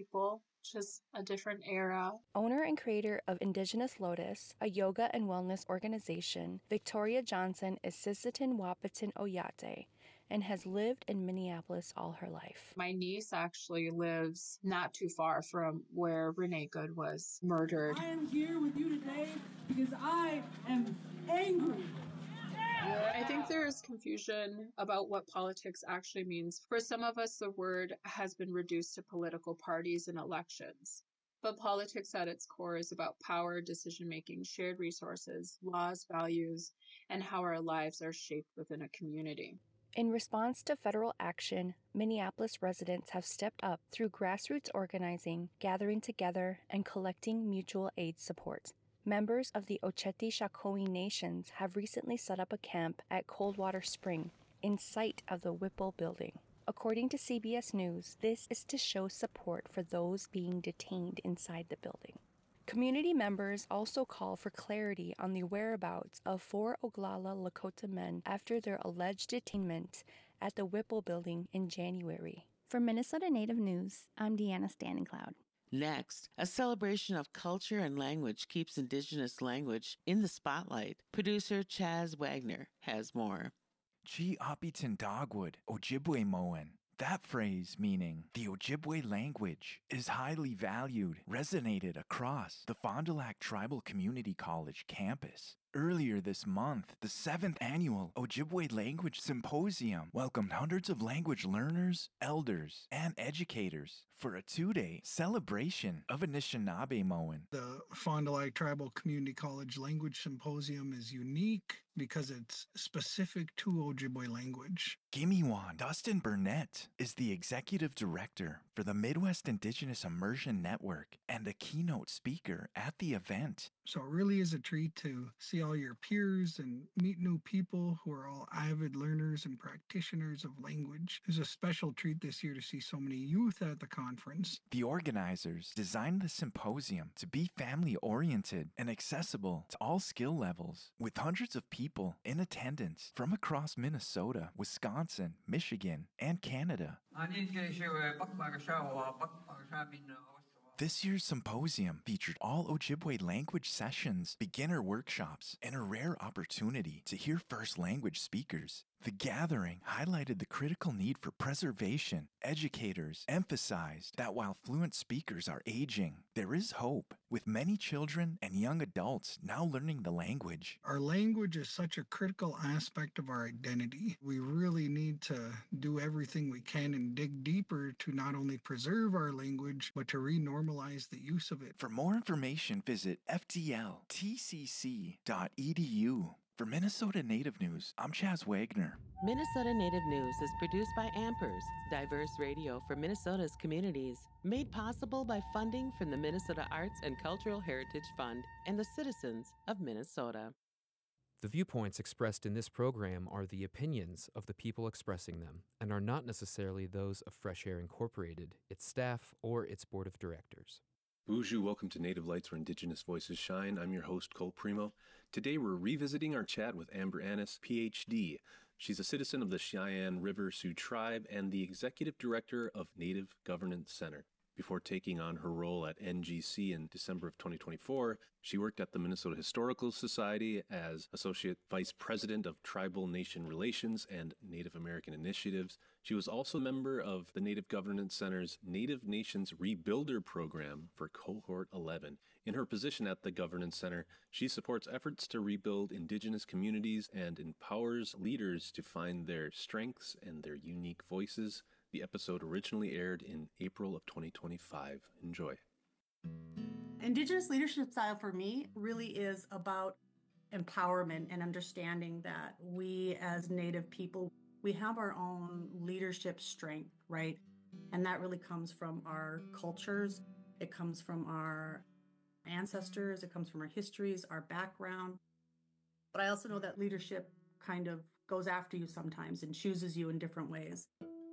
people, just a different era. Owner and creator of Indigenous Lotus, a yoga and wellness organization, Victoria Johnson is Sisseton Wahpeton Oyate and has lived in Minneapolis all her life. My niece actually lives not too far from where Renee Good was murdered. I am here with you today because I am angry. I think there is confusion about what politics actually means. For some of us, the word has been reduced to political parties and elections. But politics at its core is about power, decision-making, shared resources, laws, values, and how our lives are shaped within a community. In response to federal action, Minneapolis residents have stepped up through grassroots organizing, gathering together, and collecting mutual aid support. Members of the Oceti-Sakowin Nations have recently set up a camp at Coldwater Spring, in sight of the Whipple building. According to CBS News, this is to show support for those being detained inside the building. Community members also call for clarity on the whereabouts of 4 Oglala Lakota men after their alleged detainment at the Whipple building in January. For Minnesota Native News, I'm Deanna Standing Cloud. Next, a celebration of culture and language keeps Indigenous language in the spotlight. Producer Chaz Wagner has more. Chi Apitan Dogwood, Ojibwe Moen. That phrase, meaning the Ojibwe language, is highly valued, resonated across the Fond du Lac Tribal Community College campus. Earlier this month, the 7th annual Ojibwe Language Symposium welcomed hundreds of language learners, elders, and educators for a 2-day celebration of Anishinaabe-Moan. The Fond du Lac Tribal Community College Language Symposium is unique because it's specific to Ojibwe language. Gimiwan Dustin Burnett is the executive director for the Midwest Indigenous Immersion Network and a keynote speaker at the event. So it really is a treat to see all your peers and meet new people who are all avid learners and practitioners of language. It was a special treat this year to see so many youth at the conference. The organizers designed the symposium to be family-oriented and accessible to all skill levels, with hundreds of people in attendance from across Minnesota, Wisconsin, Michigan, and Canada. This year's symposium featured all Ojibwe language sessions, beginner workshops, and a rare opportunity to hear first language speakers. The gathering highlighted the critical need for preservation. Educators emphasized that while fluent speakers are aging, there is hope, with many children and young adults now learning the language. Our language is such a critical aspect of our identity. We really need to do everything we can and dig deeper to not only preserve our language, but to renormalize the use of it. For more information, visit fdltcc.edu. For Minnesota Native News, I'm Chaz Wagner. Minnesota Native News is produced by Ampers, diverse radio for Minnesota's communities. Made possible by funding from the Minnesota Arts and Cultural Heritage Fund and the citizens of Minnesota. The viewpoints expressed in this program are the opinions of the people expressing them and are not necessarily those of Fresh Air Incorporated, its staff, or its board of directors. Bonjour, welcome to Native Lights where Indigenous Voices Shine. I'm your host, Cole Primo. Today we're revisiting our chat with Amber Annis, PhD. She's a citizen of the Cheyenne River Sioux Tribe and the executive director of Native Governance Center. Before taking on her role at NGC in December of 2024, she worked at the Minnesota Historical Society as Associate Vice President of Tribal Nation Relations and Native American Initiatives. She was also a member of the Native Governance Center's Native Nations Rebuilder Program for Cohort 11. In her position at the Governance Center, she supports efforts to rebuild Indigenous communities and empowers leaders to find their strengths and their unique voices. The episode originally aired in April of 2025. Enjoy. Indigenous leadership style for me really is about empowerment and understanding that we as Native people, we have our own leadership strength, right? And that really comes from our cultures. It comes from our ancestors. It comes from our histories, our background. But I also know that leadership kind of goes after you sometimes and chooses you in different ways.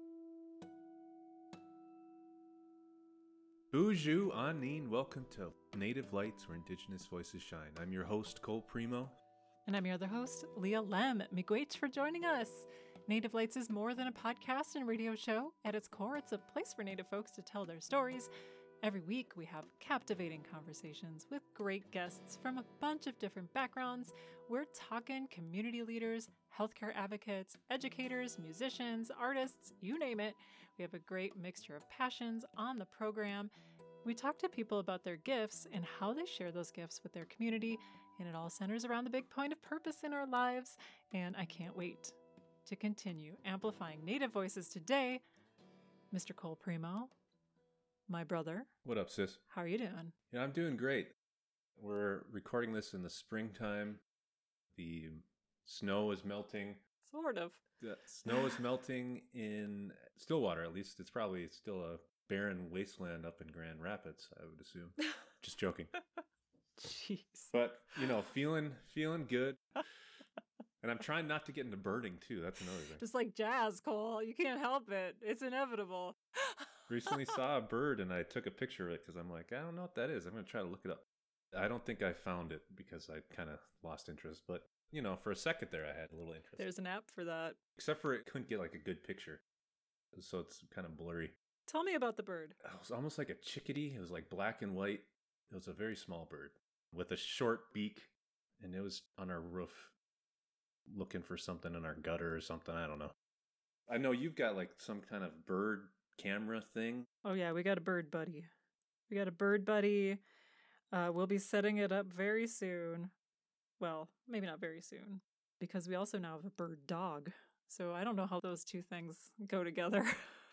Bonjour, Anine. Welcome to Native Lights where Indigenous Voices Shine. I'm your host, Cole Primo. And I'm your other host, Leah Lem. Miigwech for joining us. Native Lights is more than a podcast and radio show. At its core, it's a place for Native folks to tell their stories, Every week, we have captivating conversations with great guests from a bunch of different backgrounds. We're talking community leaders, healthcare advocates, educators, musicians, artists, you name it. We have a great mixture of passions on the program. We talk to people about their gifts and how they share those gifts with their community, and it all centers around the big point of purpose in our lives. And I can't wait to continue amplifying Native voices today. Mr. Cole Premo, my brother. What up, sis? How are you doing? Yeah, I'm doing great. We're recording this in the springtime. The snow is melting. Sort of. The snow is melting in Stillwater, at least. It's probably still a barren wasteland up in Grand Rapids, I would assume. Just joking. Jeez. But, feeling good. And I'm trying not to get into birding, too. That's another thing. Just like jazz, Cole. You can't help it. It's inevitable. Recently saw a bird, and I took a picture of it because I'm like, I don't know what that is. I'm going to try to look it up. I don't think I found it because I kind of lost interest. But, for a second there, I had a little interest. There's an app for that. Except for it couldn't get like a good picture. So it's kind of blurry. Tell me about the bird. It was almost like a chickadee. It was like black and white. It was a very small bird with a short beak. And it was on our roof looking for something in our gutter or something. I don't know. I know you've got like some kind of bird camera thing. Oh, yeah. We got a bird buddy. We'll be setting it up very soon. Well, maybe not very soon, because we also now have a bird dog. So I don't know how those two things go together.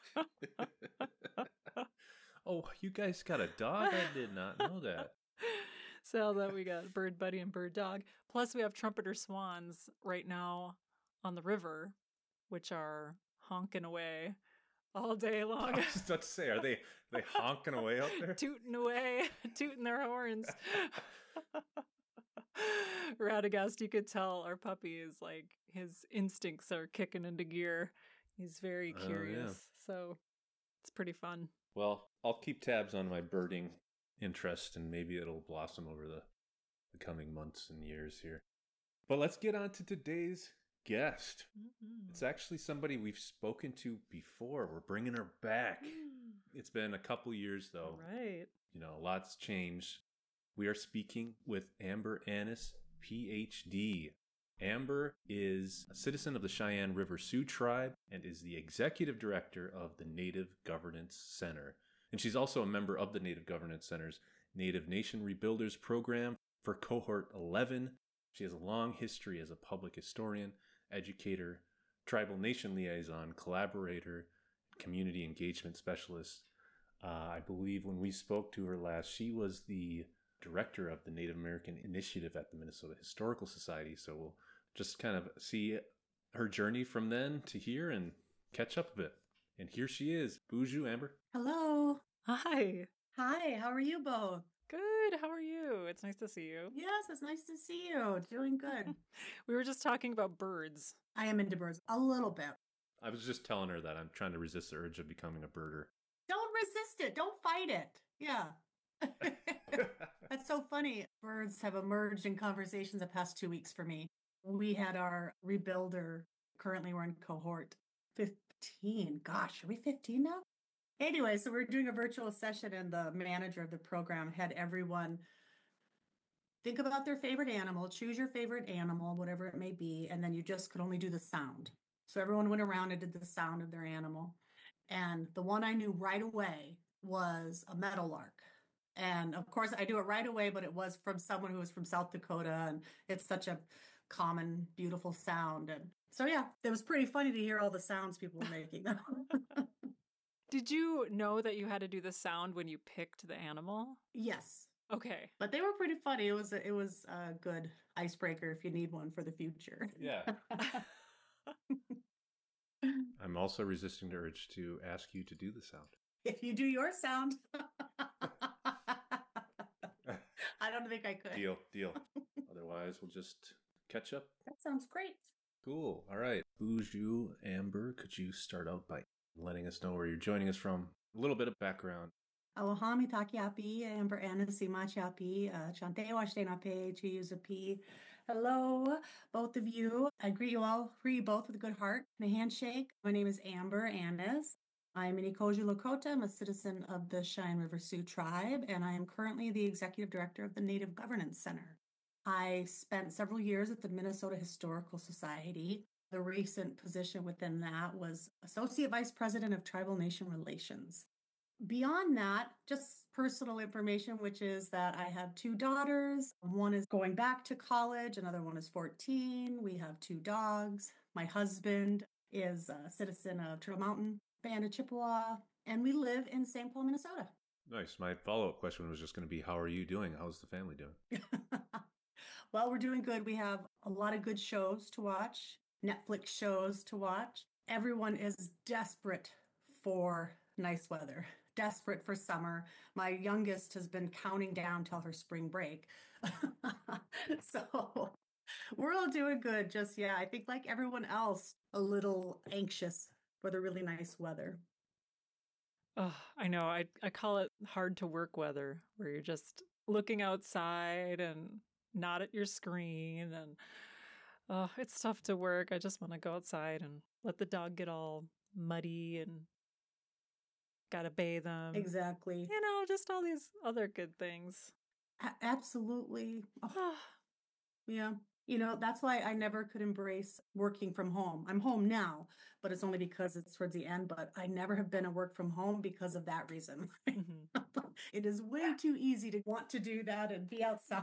Oh, you guys got a dog? I did not know that. So that we got bird buddy and bird dog. Plus we have trumpeter swans right now on the river, which are honking away all day long. I was just about to say, are they honking away out there? Tooting away, tooting their horns. Radagast, you could tell our puppy is like, his instincts are kicking into gear. He's very curious. So it's pretty fun. Well, I'll keep tabs on my birding interest, and maybe it'll blossom over the coming months and years here. But let's get on to today's guest. Mm-hmm. It's actually somebody we've spoken to before. We're bringing her back. It's been a couple years, though. Right. A lot's changed. We are speaking with Amber Annis, PhD. Amber is a citizen of the Cheyenne River Sioux Tribe and is the executive director of the Native Governance Center. And she's also a member of the Native Governance Center's Native Nation Rebuilders Program for Cohort 11. She has a long history as a public historian, educator, tribal nation liaison, collaborator, community engagement specialist. I believe when we spoke to her last, she was the director of the Native American Initiative at the Minnesota Historical Society. So we'll just kind of see her journey from then to here and catch up a bit. And here she is. Bonjour, Amber. Hello. Hi. Hi, how are you both? Good. How are you? It's nice to see you. Yes, it's nice to see you. Doing good. We were just talking about birds. I am into birds a little bit. I was just telling her that I'm trying to resist the urge of becoming a birder. Don't resist it. Don't fight it. Yeah. That's so funny. Birds have emerged in conversations the past 2 weeks for me. We had our rebuilder. Currently, we're in cohort 15. Gosh, are we 15 now? Anyway, so we're doing a virtual session, and the manager of the program had everyone think about their favorite animal, choose your favorite animal, whatever it may be, and then you just could only do the sound. So everyone went around and did the sound of their animal. And the one I knew right away was a meadowlark. And of course, I do it right away, but it was from someone who was from South Dakota, and it's such a common, beautiful sound. And so, yeah, it was pretty funny to hear all the sounds people were making. Did you know that you had to do the sound when you picked the animal? Yes. Okay. But they were pretty funny. It was a good icebreaker if you need one for the future. Yeah. I'm also resisting the urge to ask you to do the sound. If you do your sound. I don't think I could. Deal. Otherwise, we'll just catch up. That sounds great. Cool. All right. Bonjour, Amber. Could you start out by letting us know where you're joining us from? A little bit of background. Awahami Takiapi, Amber Annis Machiapi, Chante Washtenape, Chuyuzapi. Hello, both of you. I greet you both with a good heart and a handshake. My name is Amber Annis. I'm Inikoju Lakota. I'm a citizen of the Cheyenne River Sioux tribe, and I am currently the executive director of the Native Governance Center. I spent several years at the Minnesota Historical Society. The recent position within that was Associate Vice President of Tribal Nation Relations. Beyond that, just personal information, which is that I have 2 daughters. One is going back to college, another one is 14. We have 2 dogs. My husband is a citizen of Turtle Mountain Band of Chippewa, and we live in St. Paul, Minnesota. Nice. My follow-up question was just going to be, how are you doing? How's the family doing? Well, we're doing good. We have a lot of good shows to watch, Netflix shows to watch. Everyone is desperate for nice weather, desperate for summer. My youngest has been counting down till her spring break. So we're all doing good. Just, I think like everyone else, a little anxious for the really nice weather. Oh, I know. I call it hard to work weather, where you're just looking outside and not at your screen. And it's tough to work. I just want to go outside and let the dog get all muddy and gotta bathe them. Exactly. Just all these other good things. Absolutely. Oh, yeah. That's why I never could embrace working from home. I'm home now, but it's only because it's towards the end. But I never have been a work from home because of that reason. Mm-hmm. It is way too easy to want to do that and be outside.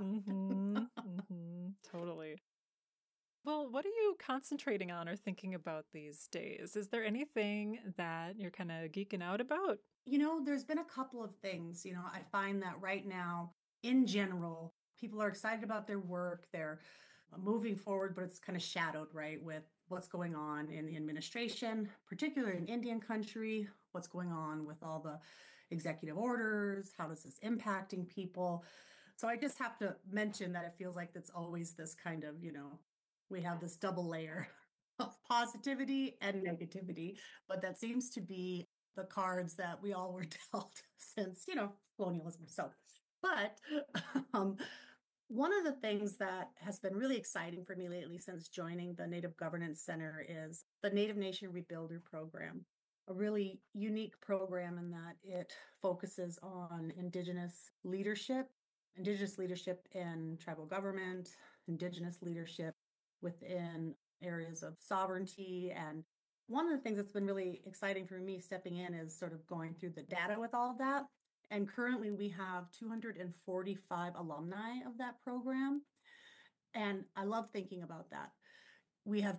Totally. Well, what are you concentrating on or thinking about these days? Is there anything that you're kind of geeking out about? There's been a couple of things. I find that right now, in general, people are excited about their work. They're moving forward, but it's kind of shadowed, right, with what's going on in the administration, particularly in Indian country, what's going on with all the executive orders, how is this impacting people? So I just have to mention that it feels like it's always this kind of, we have this double layer of positivity and negativity, but that seems to be the cards that we all were dealt since, colonialism. So, but one of the things that has been really exciting for me lately since joining the Native Governance Center is the Native Nation Rebuilder Program, a really unique program in that it focuses on Indigenous leadership in tribal government, Indigenous leadership within areas of sovereignty. And one of the things that's been really exciting for me stepping in is sort of going through the data with all of that. And currently we have 245 alumni of that program. And I love thinking about that. We have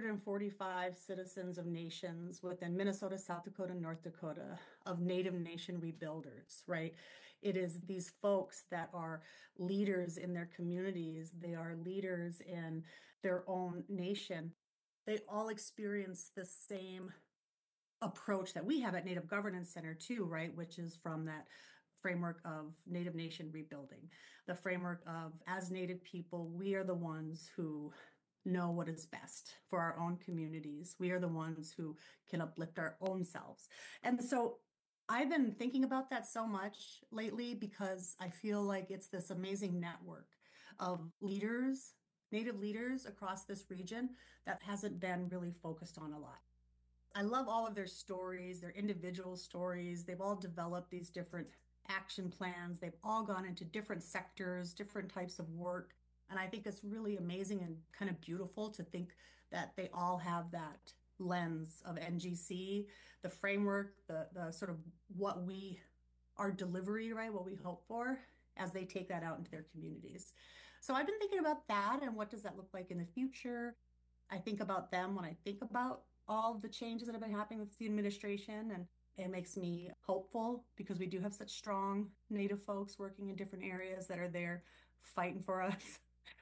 245 citizens of nations within Minnesota, South Dakota, North Dakota of Native Nation rebuilders, right? It is these folks that are leaders in their communities. They are leaders in their own nation. They all experience the same approach that we have at Native Governance Center too, right? Which is from that framework of Native Nation rebuilding, the framework of, as Native people, we are the ones who know what is best for our own communities. We are the ones who can uplift our own selves. And so I've been thinking about that so much lately because I feel like it's this amazing network of leaders, Native leaders across this region that hasn't been really focused on a lot. I love all of their stories, their individual stories. They've all developed these different action plans. They've all gone into different sectors, different types of work. And I think it's really amazing and kind of beautiful to think that they all have that lens of NGC, the framework, the sort of what we, our delivery, right, what we hope for as they take that out into their communities. So I've been thinking about that and what does that look like in the future. I think about them when I think about all the changes that have been happening with the administration, and it makes me hopeful because we do have such strong Native folks working in different areas that are there fighting for us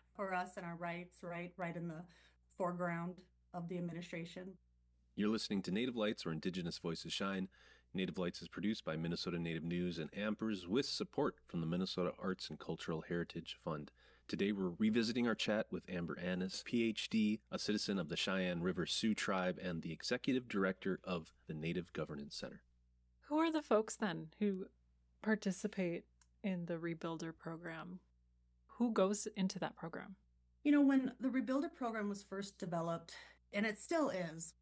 and our rights, right in the foreground of the administration. You're listening to Native Lights, where Indigenous Voices Shine. Native Lights is produced by Minnesota Native News and Ampers with support from the Minnesota Arts and Cultural Heritage Fund. Today we're revisiting our chat with Amber Annis, PhD, a citizen of the Cheyenne River Sioux tribe and the executive director of the Native Governance Center. Who are the folks then who participate in the Rebuilder program? Who goes into that program? When the Rebuilder program was first developed, and it still is,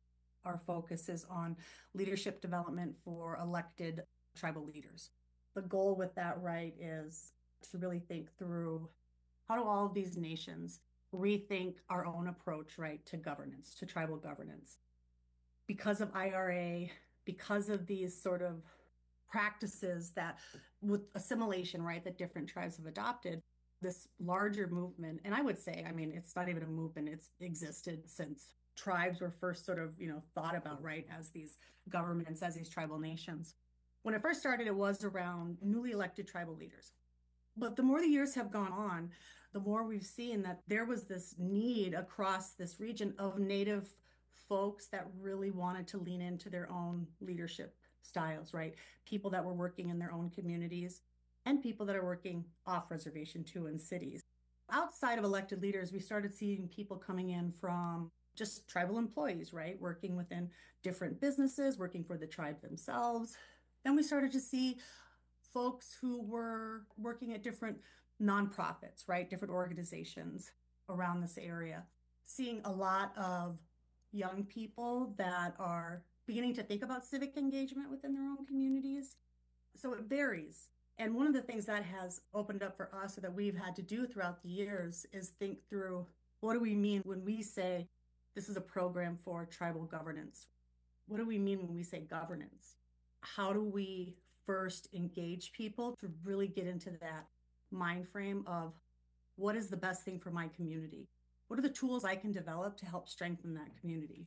our focus is on leadership development for elected tribal leaders. The goal with that, right, is to really think through how do all of these nations rethink our own approach, right, to governance, to tribal governance. Because of IRA, because of these sort of practices that with assimilation, right, that different tribes have adopted, this larger movement, and I would say, I mean, it's not even a movement, it's existed since tribes were first sort of, thought about, right, as these governments, as these tribal nations. When it first started, it was around newly elected tribal leaders. But the more the years have gone on, the more we've seen that there was this need across this region of Native folks that really wanted to lean into their own leadership styles, right? People that were working in their own communities and people that are working off reservation too in cities. Outside of elected leaders, we started seeing people coming in from just tribal employees, right? Working within different businesses, working for the tribe themselves. Then we started to see folks who were working at different nonprofits, right? Different organizations around this area. Seeing a lot of young people that are beginning to think about civic engagement within their own communities. So it varies. And one of the things that has opened up for us or that we've had to do throughout the years is think through, what do we mean when we say this is a program for tribal governance? What do we mean when we say governance? How do we first engage people to really get into that mind frame of what is the best thing for my community? What are the tools I can develop to help strengthen that community?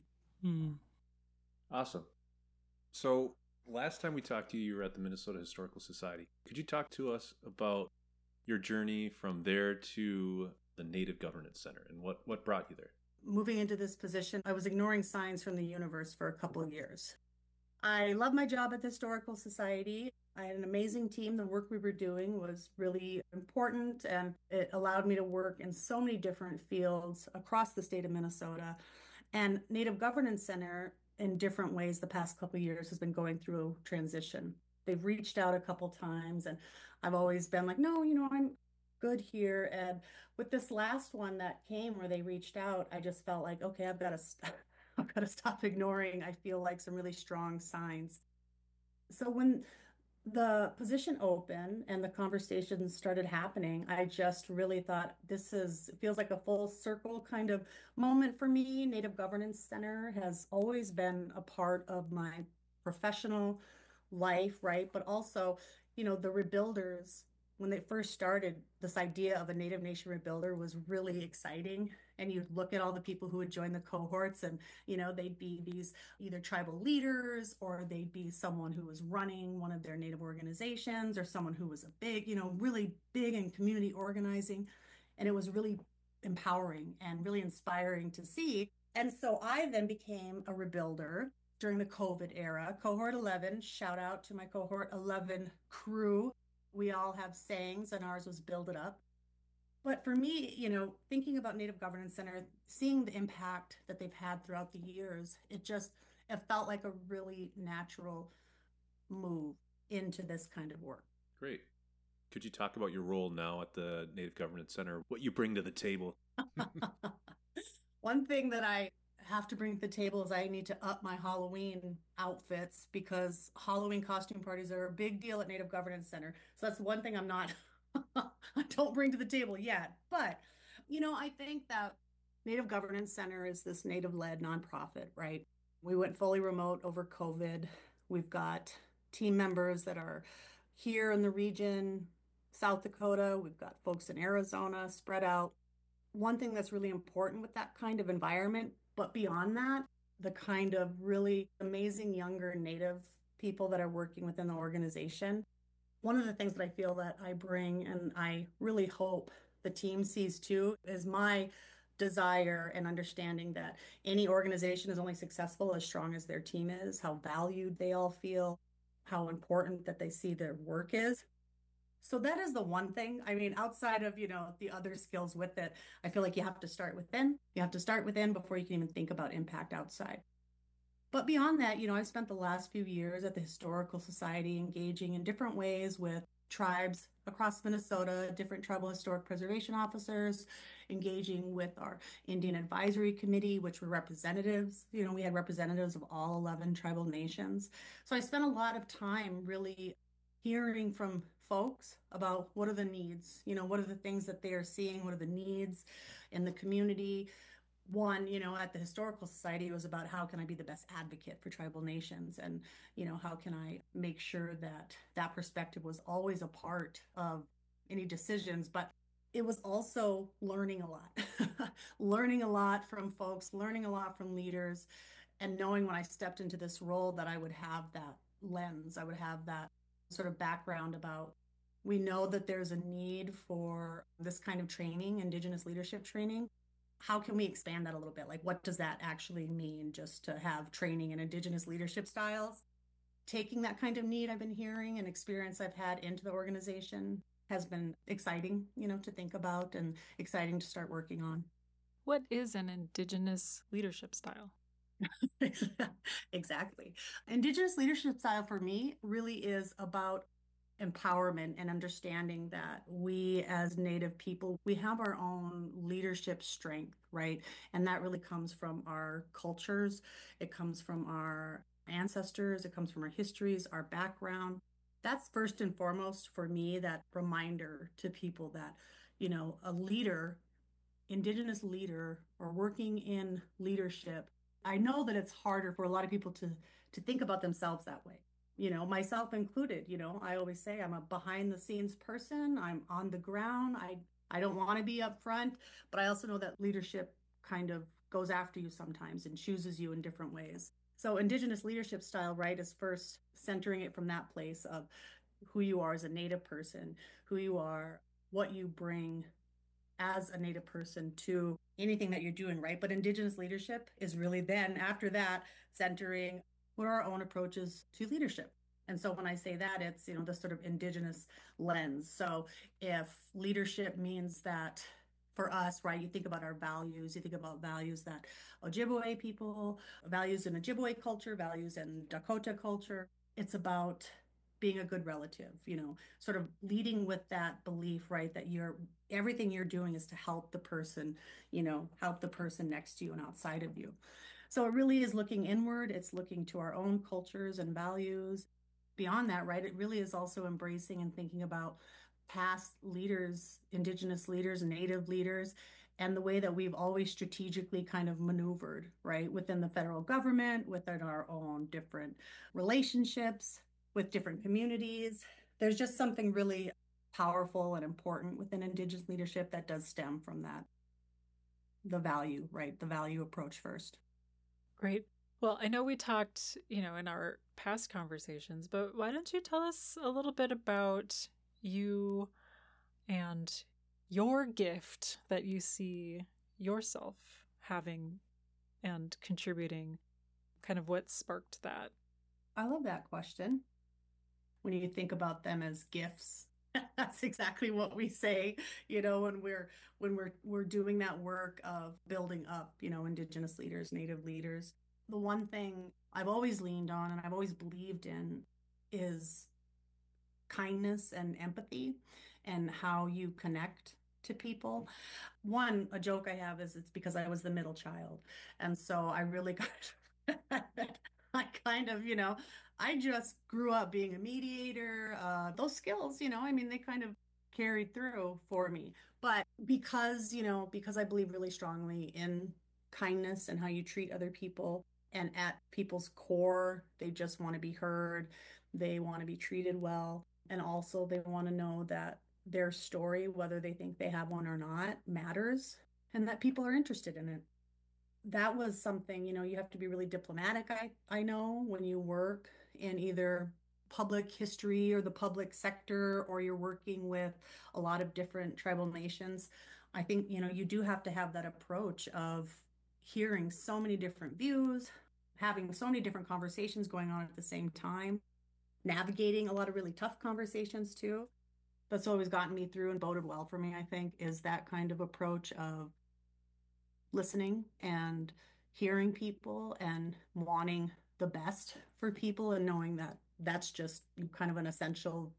Awesome. So last time we talked to you, you were at the Minnesota Historical Society. Could you talk to us about your journey from there to the Native Governance Center and what brought you there? Moving into this position, I was ignoring signs from the universe for a couple of years. I love my job at the Historical Society. I had an amazing team. The work we were doing was really important, and it allowed me to work in so many different fields across the state of Minnesota. And Native Governance Center, in different ways, the past couple of years has been going through transition. They've reached out a couple times, and I've always been like, no, I'm good here. And with this last one that came where they reached out, I just felt like, okay, I've got to stop ignoring, I feel like, some really strong signs. So when the position opened and the conversations started happening, I just really thought it feels like a full circle kind of moment for me. Native Governance Center has always been a part of my professional life, right? But also, the rebuilders, when they first started, this idea of a Native Nation rebuilder was really exciting. And you'd look at all the people who would join the cohorts and, they'd be these either tribal leaders or they'd be someone who was running one of their Native organizations or someone who was really big in community organizing. And it was really empowering and really inspiring to see. And so I then became a rebuilder during the COVID era. Cohort 11, shout out to my Cohort 11 crew. We all have sayings, and ours was build it up. But for me, thinking about Native Governance Center, seeing the impact that they've had throughout the years, it felt like a really natural move into this kind of work. Great. Could you talk about your role now at the Native Governance Center, what you bring to the table? One thing that I have to bring to the table is I need to up my Halloween outfits because Halloween costume parties are a big deal at Native Governance Center. So that's one thing I don't bring to the table yet. But, I think that Native Governance Center is this Native-led nonprofit, right? We went fully remote over COVID. We've got team members that are here in the region, South Dakota. We've got folks in Arizona spread out. One thing that's really important with that kind of environment, but beyond that, the kind of really amazing younger Native people that are working within the organization. One of the things that I feel that I bring, and I really hope the team sees too, is my desire and understanding that any organization is only successful as strong as their team is, how valued they all feel, how important that they see their work is. So that is the one thing. I mean, outside of, the other skills with it, I feel like you have to start within. You have to start within before you can even think about impact outside. But beyond that, I've spent the last few years at the Historical Society engaging in different ways with tribes across Minnesota, different tribal historic preservation officers, engaging with our Indian Advisory Committee, which were representatives. We had representatives of all 11 tribal nations. So I spent a lot of time really hearing from folks about what are the needs, what are the things that they are seeing, what are the needs in the community. One, at the Historical Society, it was about how can I be the best advocate for tribal nations, and, how can I make sure that that perspective was always a part of any decisions. But it was also learning a lot, learning a lot from folks, learning a lot from leaders, and knowing when I stepped into this role that I would have that lens, I would have that sort of background about, we know that there's a need for this kind of training, Indigenous leadership training. How can we expand that a little bit? Like, what does that actually mean just to have training in Indigenous leadership styles? Taking that kind of need I've been hearing and experience I've had into the organization has been exciting, to think about and exciting to start working on. What is an Indigenous leadership style? Exactly. Indigenous leadership style for me really is about empowerment and understanding that we as Native people, we have our own leadership strength, right? And that really comes from our cultures. It comes from our ancestors. It comes from our histories, our background. That's first and foremost for me, that reminder to people that, a leader, Indigenous leader, or working in leadership. I know that it's harder for a lot of people to think about themselves that way. Myself included. I always say I'm a behind the scenes person. I'm on the ground. I don't want to be up front, but I also know that leadership kind of goes after you sometimes and chooses you in different ways. So Indigenous leadership style, right, is first centering it from that place of who you are as a Native person, who you are, what you bring as a Native person to anything that you're doing, right? But Indigenous leadership is really then, after that, centering what are our own approaches to leadership. And so when I say that, it's, the sort of Indigenous lens. So if leadership means that for us, right, you think about our values, you think about values that Ojibwe people, values in Ojibwe culture, values in Dakota culture. It's about being a good relative, sort of leading with that belief, right, that everything you're doing is to help the person, help the person next to you and outside of you. So it really is looking inward. It's looking to our own cultures and values. Beyond that, right, it really is also embracing and thinking about past leaders, Indigenous leaders, Native leaders, and the way that we've always strategically kind of maneuvered, right, within the federal government, within our own different relationships, with different communities. There's just something really powerful and important within Indigenous leadership that does stem from that, the value, right, the value approach first. Great. Well, I know we talked, in our past conversations, but why don't you tell us a little bit about you and your gift that you see yourself having and contributing, kind of what sparked that? I love that question. When you think about them as gifts, that's exactly what we say, when we're doing that work of building up, Indigenous leaders, Native leaders. The one thing I've always leaned on and I've always believed in is kindness and empathy and how you connect to people. One, a joke I have is it's because I was the middle child. And so I really I kind of, I just grew up being a mediator. Those skills, they kind of carried through for me. But because I believe really strongly in kindness and how you treat other people, and at people's core, they just want to be heard. They want to be treated well. And also they want to know that their story, whether they think they have one or not, matters and that people are interested in it. That was something, you have to be really diplomatic, I know, when you work in either public history or the public sector, or you're working with a lot of different tribal nations. I think, you do have to have that approach of hearing so many different views, having so many different conversations going on at the same time, navigating a lot of really tough conversations too. That's always gotten me through and boded well for me, I think, is that kind of approach of listening and hearing people and wanting the best for people, and knowing that that's just kind of an essential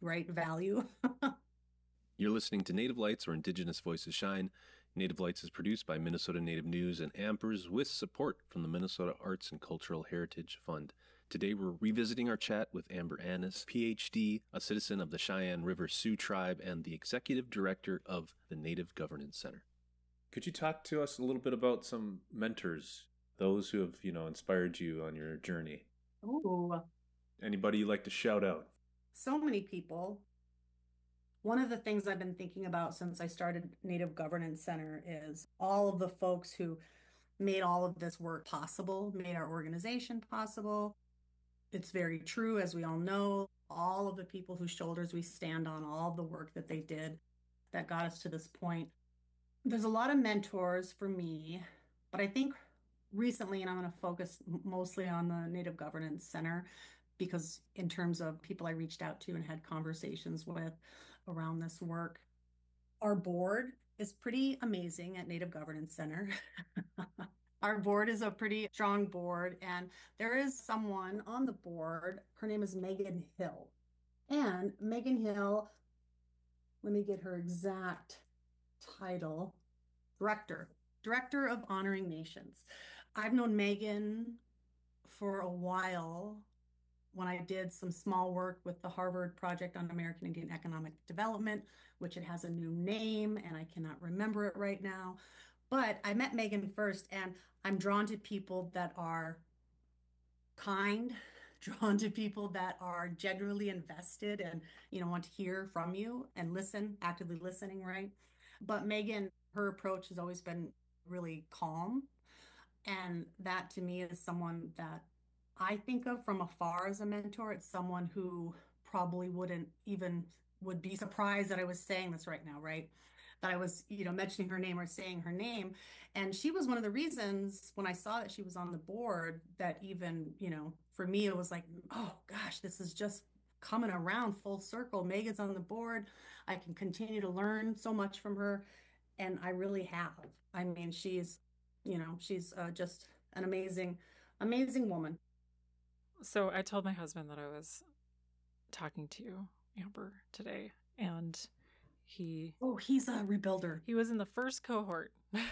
right value. You're listening to Native Lights, where Indigenous Voices Shine. Native Lights is produced by Minnesota Native News and Ampers with support from the Minnesota Arts and Cultural Heritage Fund. Today we're revisiting our chat with Amber Annis, PhD, a citizen of the Cheyenne River Sioux Tribe and the executive director of the Native Governance Center. Could you talk to us a little bit about some mentors, those who have, inspired you on your journey? Oh, Anybody you'd like to shout out? so many people. One of the things I've been thinking about since I started Native Governance Center is all of the folks who made all of this work possible, made our organization possible. It's very true, as we all know, all of the people whose shoulders we stand on, all the work that they did that got us to this point. There's a lot of mentors for me, but I think recently, and I'm going to focus mostly on the Native Governance Center, because in terms of people I reached out to and had conversations with around this work, our board is pretty amazing at Native Governance Center. Our board is a pretty strong board, and there is someone on the board. Her name is Megan Hill. And Megan Hill, let me get her exact title, Director of Honoring Nations. I've known Megan for a while when I did some small work with the Harvard Project on American Indian Economic Development, which it has a new name and I cannot remember it right now. But I met Megan first, and I'm drawn to people that are kind, drawn to people that are genuinely invested and, want to hear from you and listen, actively listening, right? But Megan, her approach has always been really calm. And that to me is someone that I think of from afar as a mentor. It's someone who probably would be surprised that I was saying this right now, right? That I was, mentioning her name or saying her name. And she was one of the reasons when I saw that she was on the board that even, for me, it was like, oh gosh, this is just coming around full circle. Megan's on the board. I can continue to learn so much from her. And I really have. I mean, she's just an amazing, amazing woman. So I told my husband that I was talking to you, Amber, today, and he's a rebuilder. He was in the first cohort.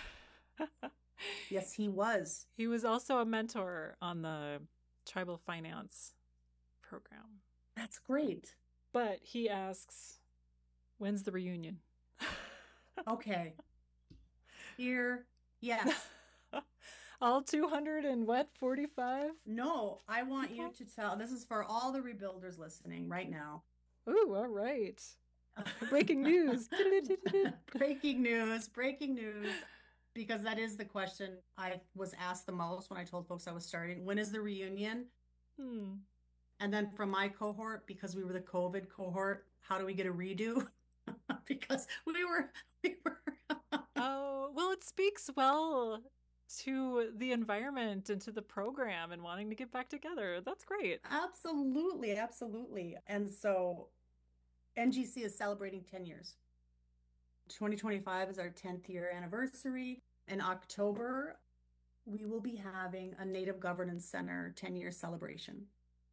Yes, he was. He was also a mentor on the tribal finance program. That's great. But he asks, when's the reunion? Okay. Here, yes. All 245? No, I want you to tell. This is for all the rebuilders listening right now. Ooh, all right. Breaking news. Breaking news. Because that is the question I was asked the most when I told folks I was starting. When is the reunion? And then from my cohort, because we were the COVID cohort, how do we get a redo? Because we were. Oh, well, it speaks well to the environment and to the program and wanting to get back together. That's great. Absolutely. And so NGC is celebrating 10 years. 2025 is our 10th year anniversary. In October, we will be having a Native Governance Center 10-year celebration.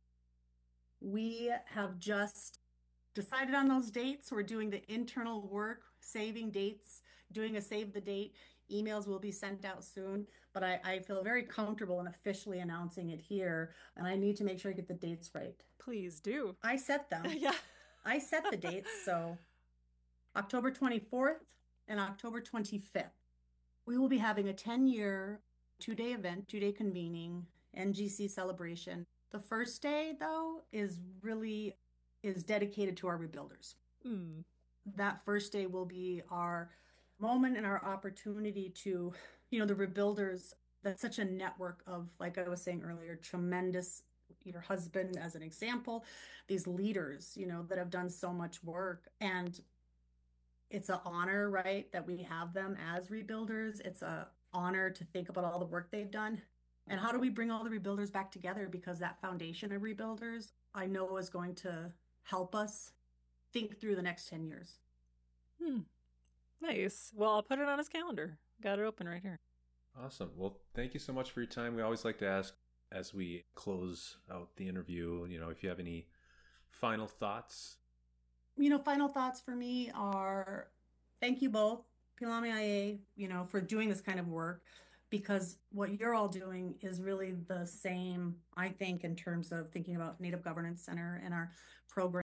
We have just decided on those dates. We're doing the internal work, saving dates, doing a save the date. Emails will be sent out soon, but I feel very comfortable in officially announcing it here, and I need to make sure I get the dates right. Please do. I set them. Yeah. I set the dates, so October 24th and October 25th. We will be having a 10-year, 2-day event, 2-day convening, NGC celebration. The first day, though, is dedicated to our rebuilders. That first day will be our moment and our opportunity to, the rebuilders, that's such a network of, like I was saying earlier, tremendous, your husband as an example, these leaders, that have done so much work. And it's an honor, right, that we have them as rebuilders. It's an honor to think about all the work they've done. And how do we bring all the rebuilders back together? Because that foundation of rebuilders, I know, is going to help us think through the next 10 years. Nice. Well, I'll put it on his calendar. Got it open right here. Awesome. Well, thank you so much for your time. We always like to ask, as we close out the interview, if you have any final thoughts. Final thoughts for me are thank you both, Pilami IA, for doing this kind of work, because what you're all doing is really the same, I think, in terms of thinking about Native Governance Center and our program.